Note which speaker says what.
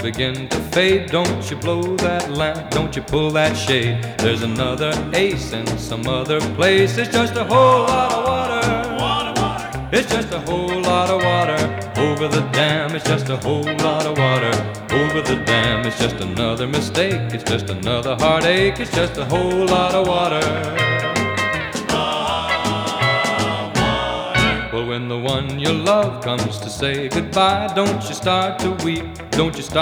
Speaker 1: begin to fade. Don't you blow that lamp, don't you pull that shade. There's another ace in some other place. It's just a whole lot of water.
Speaker 2: Water, water.
Speaker 1: It's just a whole lot of water over the dam. It's just a whole lot of water over the dam. It's just another mistake. It's just another heartache. It's just a whole lot of water. Well, when the one you love comes to say goodbye, don't you start to weep. Don't you start